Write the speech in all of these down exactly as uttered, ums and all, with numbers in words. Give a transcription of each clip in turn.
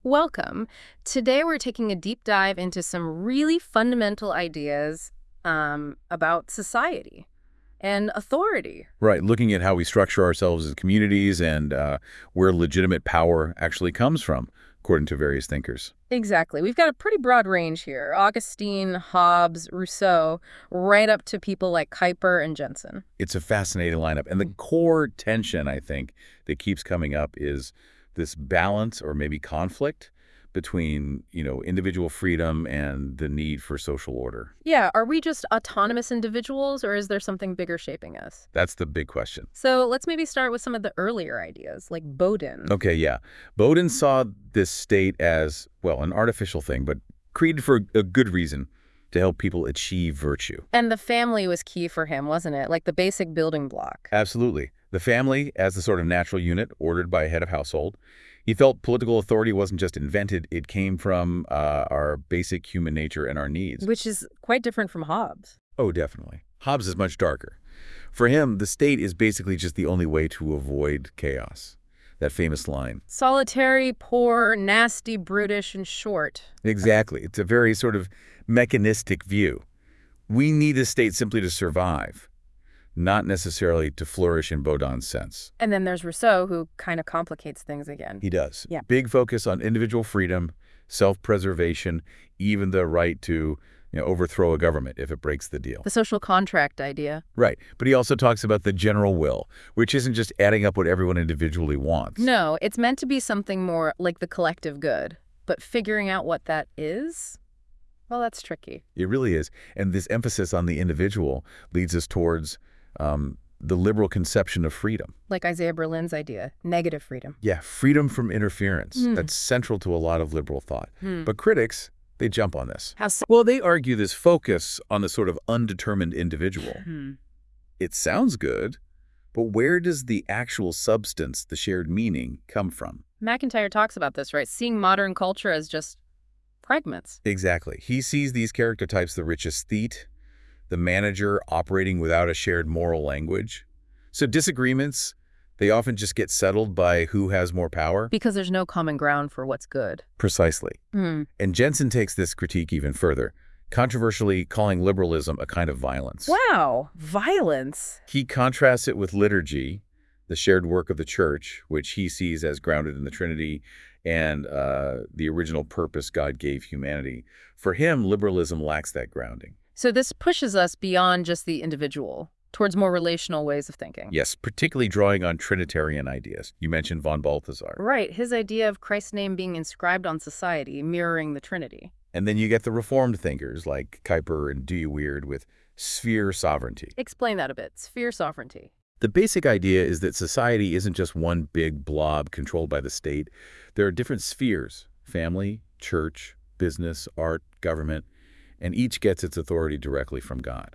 Welcome. Today we're taking a deep dive into some really fundamental ideas um, about society and authority. Right, looking at how we structure ourselves as communities and uh, where legitimate power actually comes from, according to various thinkers. Exactly. We've got a pretty broad range here. Augustine, Hobbes, Rousseau, right up to people like Kuyper and Jensen. It's a fascinating lineup. And the Mm. core tension, I think, that keeps coming up is this balance or maybe conflict between, you know, individual freedom and the need for social order. Yeah, are we just autonomous individuals or is there something bigger shaping us? That's the big question. So let's maybe start with some of the earlier ideas, like Bodin. Okay, yeah. Bowden saw this state as, well, an artificial thing, but created for a good reason, to help people achieve virtue. And the family was key for him, wasn't it? Like the basic building block. Absolutely. The family as the sort of natural unit ordered by a head of household. He felt political authority wasn't just invented, it came from uh, our basic human nature and our needs. Which is quite different from Hobbes. Oh, definitely. Hobbes is much darker. For him, the state is basically just the only way to avoid chaos. That famous line. Solitary, poor, nasty, brutish, and short. Exactly. It's a very sort of mechanistic view. We need a state simply to survive, not necessarily to flourish in Baudin's sense. And then there's Rousseau, who kind of complicates things again. He does. Yeah. Big focus on individual freedom, self-preservation, even the right to, you know, overthrow a government if it breaks the deal. The social contract idea. Right. But he also talks about the general will, which isn't just adding up what everyone individually wants. No, it's meant to be something more like the collective good. But figuring out what that is, well, that's tricky. It really is. And this emphasis on the individual leads us towards um, the liberal conception of freedom. Like Isaiah Berlin's idea, negative freedom. Yeah, freedom from interference. Mm. That's central to a lot of liberal thought. Hmm. But critics, they jump on this. How so? Well, they argue this focus on the sort of undetermined individual. Hmm. It sounds good, but where does the actual substance, the shared meaning, come from? McIntyre talks about this, right? Seeing modern culture as just fragments. Exactly. He sees these character types, the rich aesthete, the manager operating without a shared moral language. So disagreements, they often just get settled by who has more power. Because there's no common ground for what's good. Precisely. Hmm. And Jensen takes this critique even further, controversially calling liberalism a kind of violence. Wow, violence. He contrasts it with liturgy, the shared work of the church, which he sees as grounded in the Trinity and uh, the original purpose God gave humanity. For him, liberalism lacks that grounding. So this pushes us beyond just the individual, towards more relational ways of thinking. Yes, particularly drawing on Trinitarian ideas. You mentioned von Balthasar. Right, his idea of Christ's name being inscribed on society, mirroring the Trinity. And then you get the Reformed thinkers like Kuyper and Dewey Weird with sphere sovereignty. Explain that a bit. Sphere sovereignty. The basic idea is that society isn't just one big blob controlled by the state. There are different spheres: family, church, business, art, government, and each gets its authority directly from God.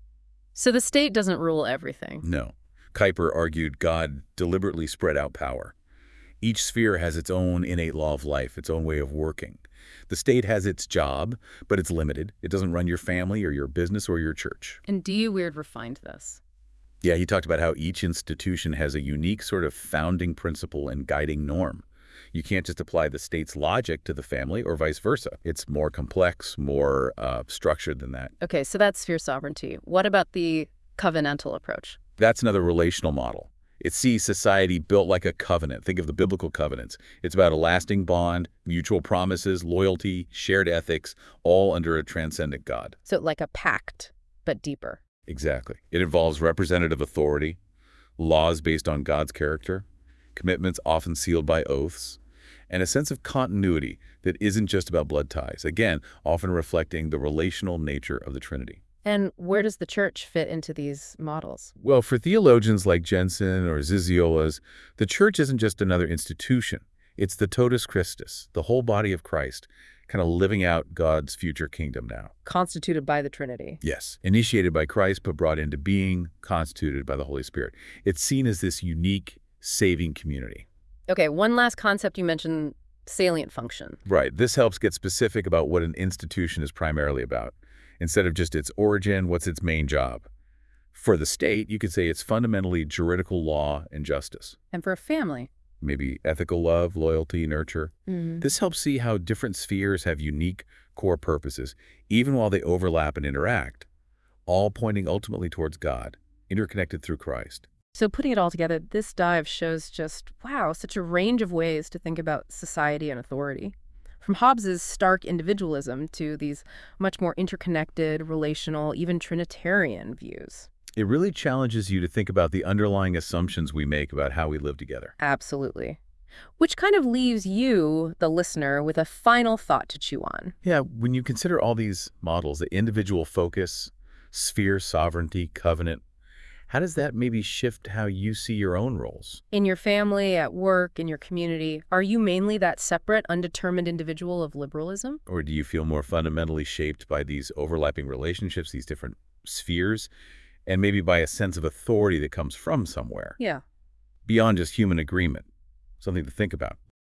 So the state doesn't rule everything. No. Kuyper argued God deliberately spread out power. Each sphere has its own innate law of life, its own way of working. The state has its job, but it's limited. It doesn't run your family or your business or your church. And Dewey Weird refined this. Yeah, he talked about how each institution has a unique sort of founding principle and guiding norm. You can't just apply the state's logic to the family or vice versa. It's more complex, more uh, structured than that. Okay, so that's sphere sovereignty. What about the covenantal approach? That's another relational model. It sees society built like a covenant. Think of the biblical covenants. It's about a lasting bond, mutual promises, loyalty, shared ethics, all under a transcendent God. So like a pact, but deeper. Exactly. It involves representative authority, laws based on God's character, commitments often sealed by oaths, and a sense of continuity that isn't just about blood ties, again, often reflecting the relational nature of the Trinity. And where does the church fit into these models? Well, for theologians like Jensen or Ziziolas, the church isn't just another institution. It's the totus Christus, the whole body of Christ, kind of living out God's future kingdom now. Constituted by the Trinity. Yes, initiated by Christ but brought into being, constituted by the Holy Spirit. It's seen as this unique, saving community. Okay, one last concept you mentioned, salient function. Right. This helps get specific about what an institution is primarily about. Instead of just its origin, what's its main job? For the state, you could say it's fundamentally juridical law and justice. And for a family? maybe ethical love, loyalty, nurture. Mm. This helps see how different spheres have unique core purposes, even while they overlap and interact, all pointing ultimately towards God, interconnected through Christ. So putting it all together, this dive shows just, wow, such a range of ways to think about society and authority. From Hobbes's stark individualism to these much more interconnected, relational, even Trinitarian views. It really challenges you to think about the underlying assumptions we make about how we live together. Absolutely. Which kind of leaves you, the listener, with a final thought to chew on. Yeah, when you consider all these models, the individual focus, sphere sovereignty, covenant, how does that maybe shift how you see your own roles? In your family, at work, in your community, are you mainly that separate, undetermined individual of liberalism? Or do you feel more fundamentally shaped by these overlapping relationships, these different spheres, and maybe by a sense of authority that comes from somewhere, Yeah. beyond just human agreement? Something to think about.